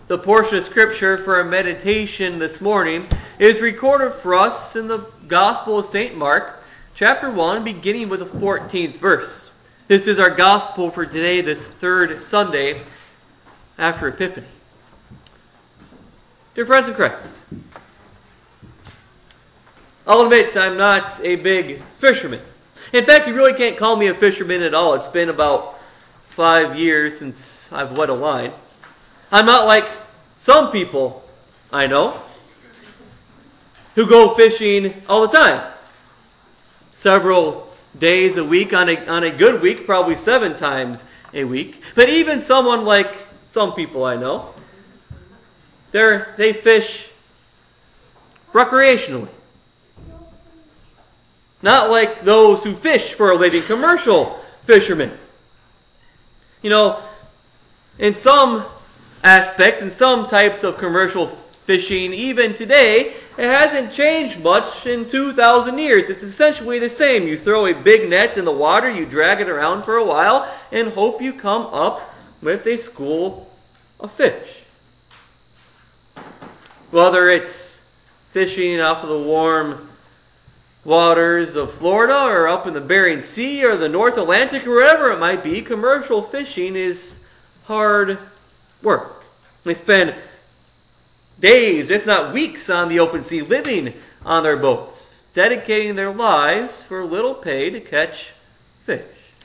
The portion of Scripture for our meditation this morning is recorded for us in the Gospel of St. Mark, chapter 1, beginning with the 14th verse. This is our Gospel for today, this third Sunday after Epiphany. Dear friends in Christ, I'll admit I'm not a big fisherman. In fact, you really can't call me a fisherman at all. It's been about 5 years since I've wet a line. I'm not like some people I know who go fishing all the time. Several days a week, on a good week, probably 7 times a week. But even someone like some people I know, they fish recreationally. Not like those who fish for a living, commercial fishermen. You know, in some aspects, in some types of commercial fishing, even today, it hasn't changed much in 2,000 years. It's essentially the same. You throw a big net in the water, you drag it around for a while, and hope you come up with a school of fish. Whether it's fishing off of the warm waters of Florida or up in the Bering Sea or the North Atlantic or wherever it might be, commercial fishing is hard work. They spend days, if not weeks, on the open sea living on their boats, dedicating their lives for little pay to catch fish.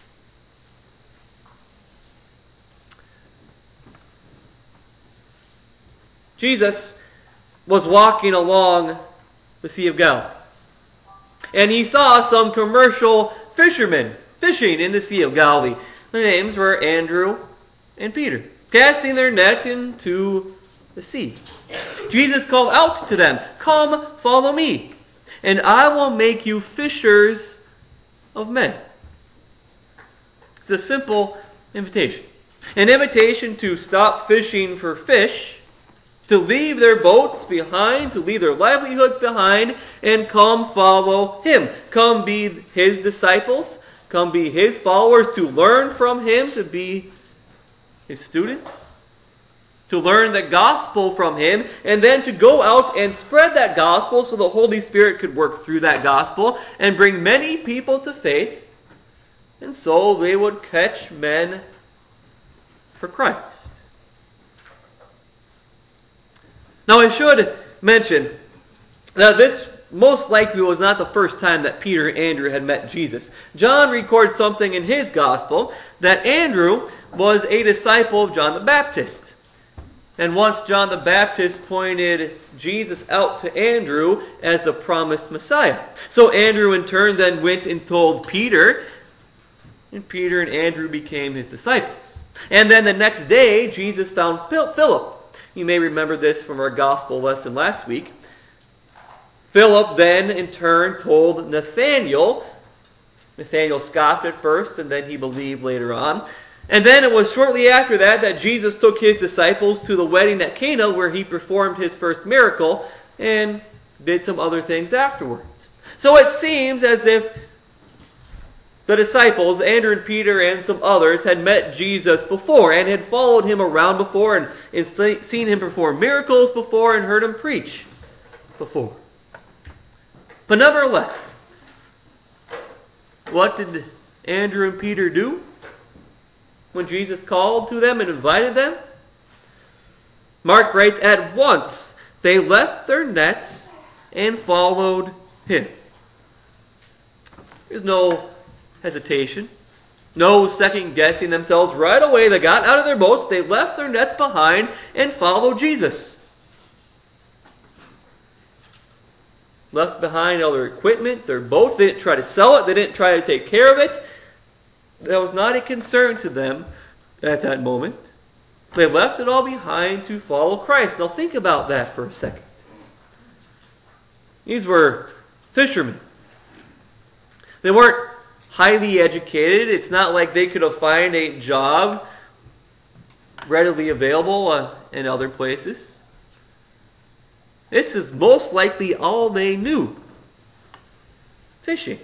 Jesus was walking along the Sea of Galilee, and he saw some commercial fishermen fishing in the Sea of Galilee. Their names were Andrew and Peter, casting their net into the sea. Jesus called out to them, "Come, follow me, and I will make you fishers of men." It's a simple invitation. An invitation to stop fishing for fish, to leave their boats behind, to leave their livelihoods behind, and come follow him. Come be his disciples. Come be his followers, to learn from him, to be his students, to learn the gospel from him, and then to go out and spread that gospel so the Holy Spirit could work through that gospel and bring many people to faith, and so they would catch men for Christ. Now I should mention that this most likely was not the first time that Peter and Andrew had met Jesus. John records something in his gospel that Andrew was a disciple of John the Baptist. And once John the Baptist pointed Jesus out to Andrew as the promised Messiah. So Andrew in turn then went and told Peter, and Peter and Andrew became his disciples. And then the next day, Jesus found Philip. You may remember this from our gospel lesson last week. Philip then in turn told Nathanael. Nathanael scoffed at first, and then he believed later on. And then it was shortly after that Jesus took his disciples to the wedding at Cana, where he performed his first miracle and did some other things afterwards. So it seems as if the disciples, Andrew and Peter and some others, had met Jesus before and had followed him around before and seen him perform miracles before and heard him preach before. But nevertheless, what did Andrew and Peter do when Jesus called to them and invited them? Mark writes, "At once they left their nets and followed him." There's no hesitation, no second guessing themselves. Right away they got out of their boats, they left their nets behind and followed Jesus. Left behind all their equipment, their boats. They didn't try to sell it, they didn't try to take care of it. That was not a concern to them at that moment. They left it all behind to follow Christ. Now think about that for a second. These were fishermen. They weren't highly educated. It's not like they could have found a job readily available in other places. This is most likely all they knew. Fishing.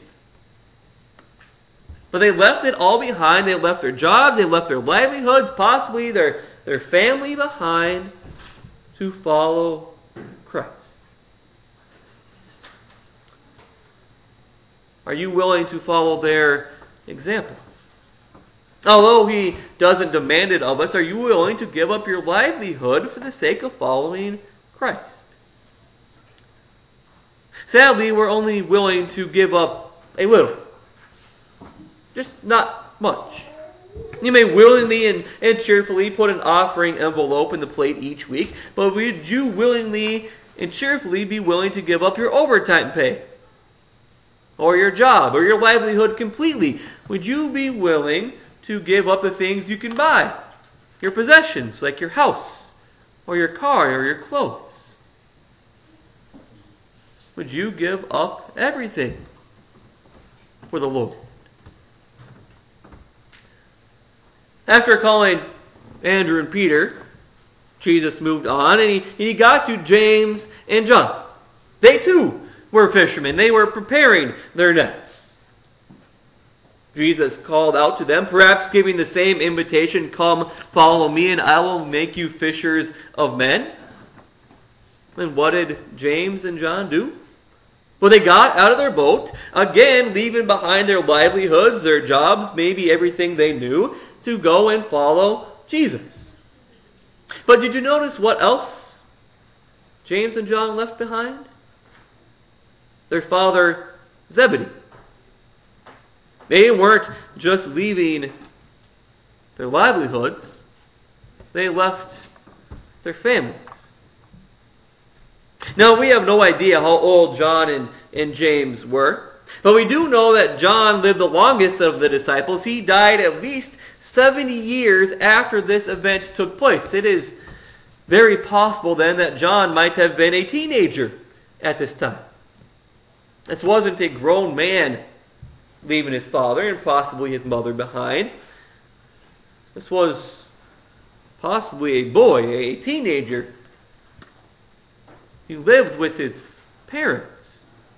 But they left it all behind. They left their jobs, they left their livelihoods, possibly their family behind to follow Christ? Are you willing to follow their example? Although he doesn't demand it of us, are you willing to give up your livelihood for the sake of following Christ? Sadly, we're only willing to give up a little. Just not much. You may willingly and cheerfully put an offering envelope in the plate each week, but would you willingly and cheerfully be willing to give up your overtime pay? Or your job, or your livelihood completely? Would you be willing to give up the things you can buy? Your possessions, like your house, or your car, or your clothes? Would you give up everything for the Lord? After calling Andrew and Peter, Jesus moved on, and he got to James and John. They too were fishermen. They were preparing their nets. Jesus called out to them, perhaps giving the same invitation, "Come, follow me, and I will make you fishers of men." And what did James and John do? Well, they got out of their boat, again leaving behind their livelihoods, their jobs, maybe everything they knew, to go and follow Jesus. But did you notice what else James and John left behind? Their father Zebedee. They weren't just leaving their livelihoods, they left their families. Now, we have no idea how old John and James were, but we do know that John lived the longest of the disciples. He died at least 70 years after this event took place. It is very possible then that John might have been a teenager at this time. This wasn't a grown man leaving his father and possibly his mother behind. This was possibly a boy, a teenager. He lived with his parents.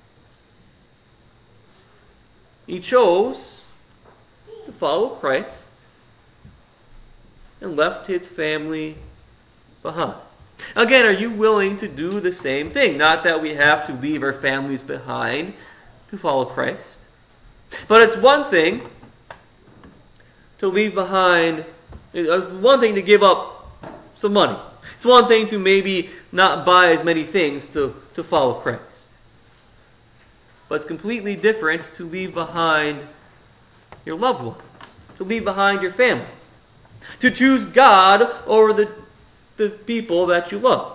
He chose to follow Christ and left his family behind. Again, are you willing to do the same thing? Not that we have to leave our families behind to follow Christ. But it's one thing to leave behind, it's one thing to give up some money. It's one thing to maybe not buy as many things to follow Christ. But it's completely different to leave behind your loved ones, to leave behind your family, to choose God over the people that you love.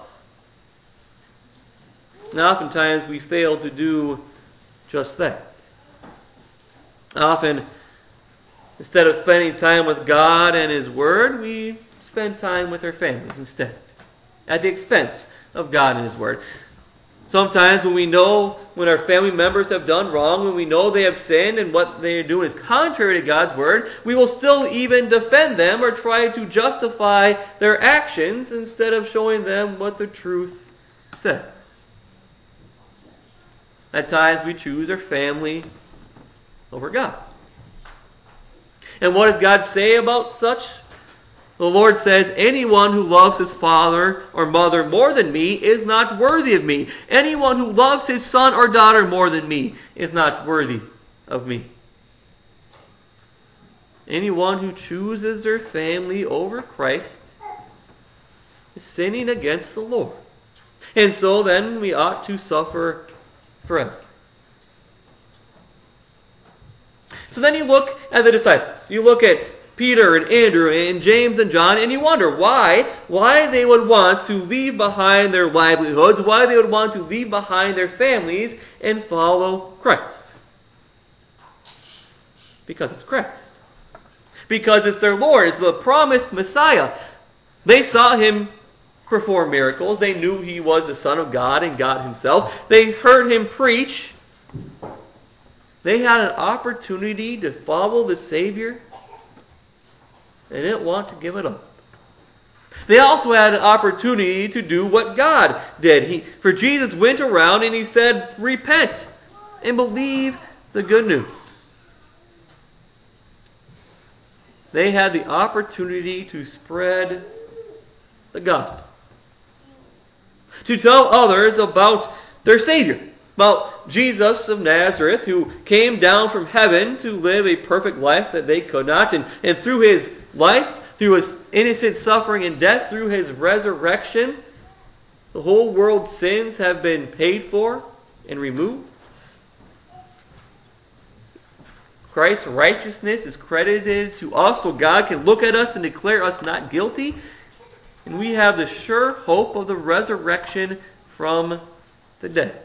And oftentimes we fail to do just that. Often, instead of spending time with God and His Word, we spend time with our families instead, at the expense of God and His Word. Sometimes when our family members have done wrong, when we know they have sinned and what they are doing is contrary to God's Word, we will still even defend them or try to justify their actions instead of showing them what the truth says. At times we choose our family over God. And what does God say about such? The Lord says, "Anyone who loves his father or mother more than me is not worthy of me. Anyone who loves his son or daughter more than me is not worthy of me." Anyone who chooses their family over Christ is sinning against the Lord. And so then we ought to suffer forever. So then you look at the disciples. You look at Peter and Andrew and James and John, and you wonder why they would want to leave behind their livelihoods, why they would want to leave behind their families and follow Christ. Because it's Christ. Because it's their Lord. It's the promised Messiah. They saw Him perform miracles. They knew He was the Son of God and God Himself. They heard Him preach. They had an opportunity to follow the Savior. They didn't want to give it up. They also had an opportunity to do what God did. For Jesus went around and He said, "Repent and believe the good news." They had the opportunity to spread the gospel. to tell others about their Savior, about Jesus of Nazareth, who came down from heaven to live a perfect life that they could not, and through his life, through his innocent suffering and death, through his resurrection, the whole world's sins have been paid for and removed. Christ's righteousness is credited to us, so God can look at us and declare us not guilty. And we have the sure hope of the resurrection from the dead.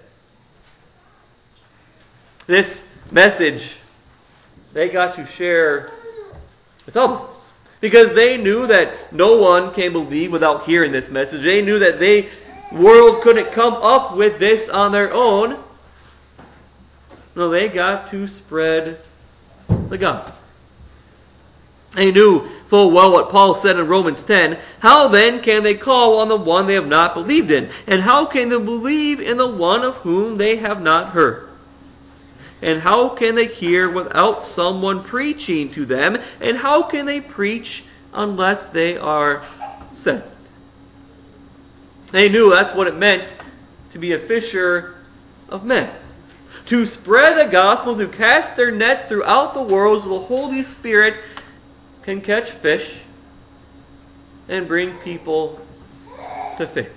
This message they got to share with others, because they knew that no one can believe without hearing this message. They knew that the world couldn't come up with this on their own. No, they got to spread the gospel. They knew full well what Paul said in Romans 10. How then can they call on the one they have not believed in? And how can they believe in the one of whom they have not heard? And how can they hear without someone preaching to them? And how can they preach unless they are sent? They knew that's what it meant to be a fisher of men. To spread the gospel, to cast their nets throughout the world so the Holy Spirit can catch fish and bring people to faith.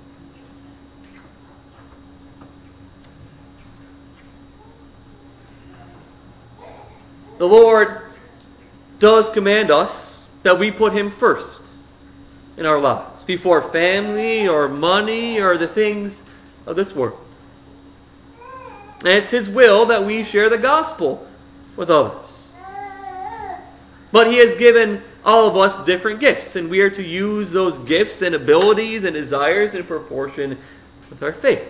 The Lord does command us that we put Him first in our lives, before family or money or the things of this world. And it's His will that we share the gospel with others. But He has given all of us different gifts, and we are to use those gifts and abilities and desires in proportion with our faith.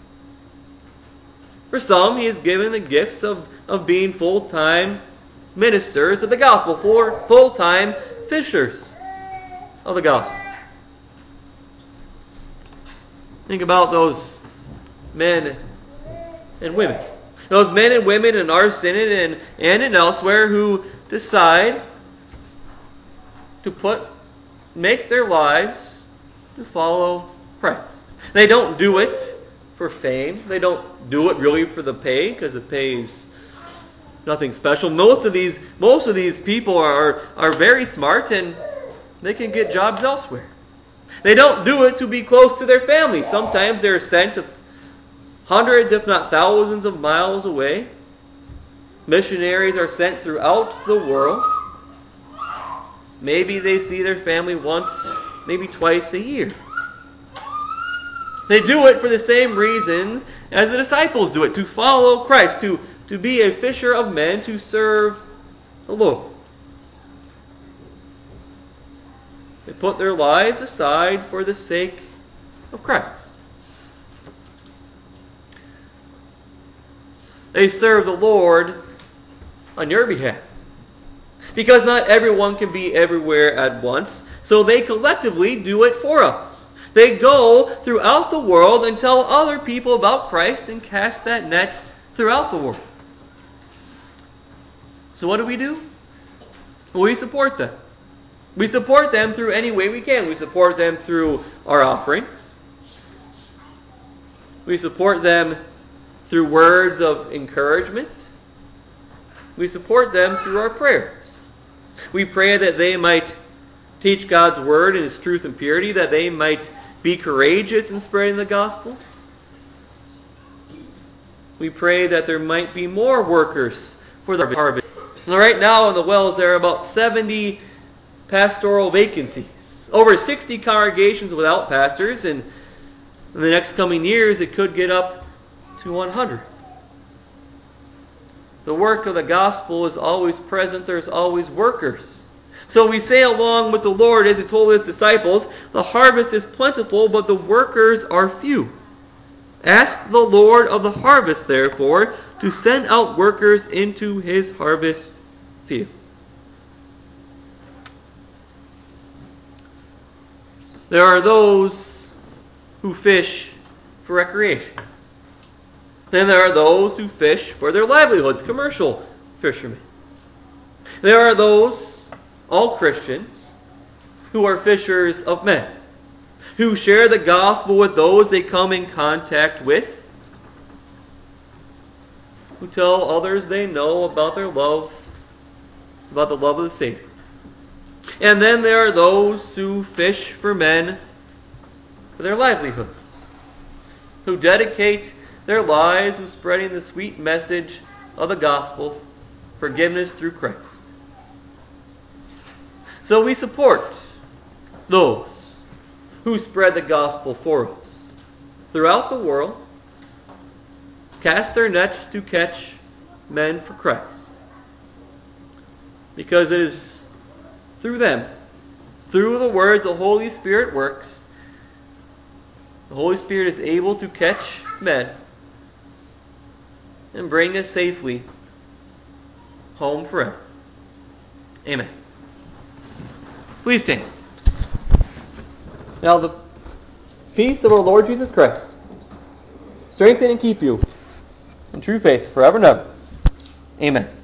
For some, He has given the gifts of being full-time ministers of the gospel, for full-time fishers of the gospel. Think about those men and women. Those men and women in our synod and in elsewhere who decide to make their lives to follow Christ. They don't do it for fame. They don't do it really for the pay, because the pay is nothing special. Most of these people are very smart, and they can get jobs elsewhere. They don't do it to be close to their family. Sometimes they're sent hundreds, if not thousands of miles away. Missionaries are sent throughout the world. Maybe they see their family once, maybe twice a year. They do it for the same reasons as the disciples do it, to follow Christ, to be a fisher of men, to serve the Lord. They put their lives aside for the sake of Christ. They serve the Lord on your behalf. Because not everyone can be everywhere at once, so they collectively do it for us. They go throughout the world and tell other people about Christ and cast that net throughout the world. So what do? Well, we support them. We support them through any way we can. We support them through our offerings. We support them through words of encouragement. We support them through our prayers. We pray that they might teach God's word in His truth and purity, that they might be courageous in spreading the gospel. We pray that there might be more workers for the harvest. Right now in the Wells there are about 70 pastoral vacancies. Over 60 congregations without pastors, and in the next coming years it could get up to 100. The work of the gospel is always present. There's always workers. So we say along with the Lord as He told His disciples, the harvest is plentiful, but the workers are few. Ask the Lord of the harvest, therefore, to send out workers into His harvest field. There are those who fish for recreation. Then there are those who fish for their livelihoods, commercial fishermen. There are those, all Christians, who are fishers of men. who share the gospel with those they come in contact with, who tell others they know about their love, about the love of the Savior. And then there are those who fish for men for their livelihoods, who dedicate their lives in spreading the sweet message of the gospel, forgiveness through Christ. So we support those who spread the gospel for us throughout the world, cast their nets to catch men for Christ. Because it is through them, through the words the Holy Spirit works, the Holy Spirit is able to catch men and bring us safely home forever. Amen. Please stand. Now the peace of our Lord Jesus Christ strengthen and keep you in true faith forever and ever. Amen.